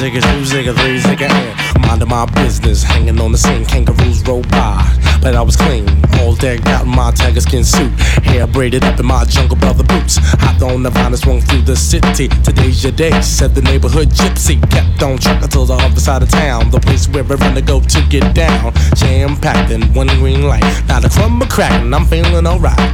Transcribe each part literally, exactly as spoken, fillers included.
zigga two, zigga three, zigga and minding my business, hanging on the scene. Kangaroos roll by, but I was clean, all decked out in my tiger skin suit, hair braided up in my jungle brother boots. Hopped on the vine and swung through the city. Today's your day, said the neighborhood gypsy. Kept on trucking till the other side of town, the place where I run to go to get down. Jam packed in one green light, not a crumb of crackin', I'm feeling alright.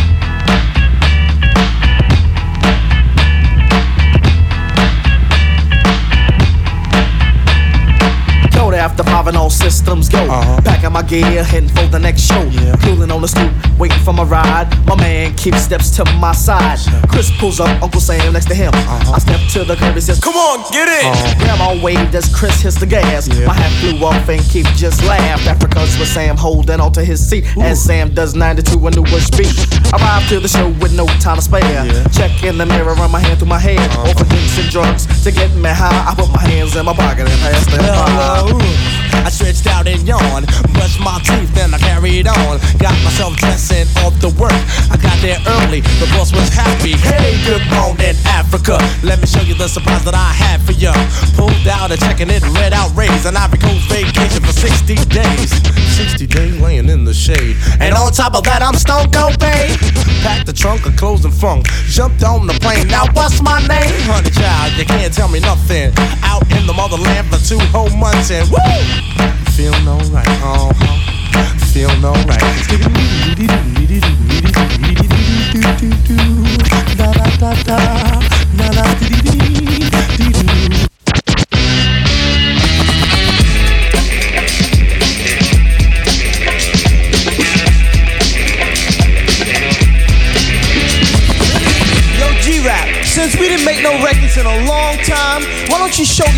After five and all systems go, uh-huh. Packing my gear, heading for the next show. Yeah. Cooling on the stoop, waiting for my ride. My man keeps steps to my side. Chris pulls up, Uncle Sam next to him. Uh-huh. I step to the curb, he says, "Come on, get in." Uh-huh. Grandma waved as Chris hits the gas. Yeah. My hat flew off and Keith just laughed. Africa's with Sam holding onto his seat. Ooh. As Sam does ninety-two a new speed. Arrived to the show with no time to spare. Yeah. Check in the mirror, run my hand through my hair. Uh-huh. Offer drinks and drugs to get me high. I put my hands in my pocket and passed them by. I stretched out and yawned, brushed my teeth, then I carried on. Got myself dressing off to work. I got there early, the boss was happy. Hey, good morning, Africa. Let me show you the surprise that I had for ya. Pulled out a check and it read out raise an Ivory Coast vacation for sixty days. sixty days laying in the shade. And on top of that, I'm stone cold paid. Packed the trunk of clothes and funk, jumped on the plane. Now what's my name? Honey child, you can't tell me nothing. Out in the motherland for two whole months and woo! Feeling alright, uh-huh. Feeling alright. Yo, G-Rap, since we didn't make no records in a long time, why don't you show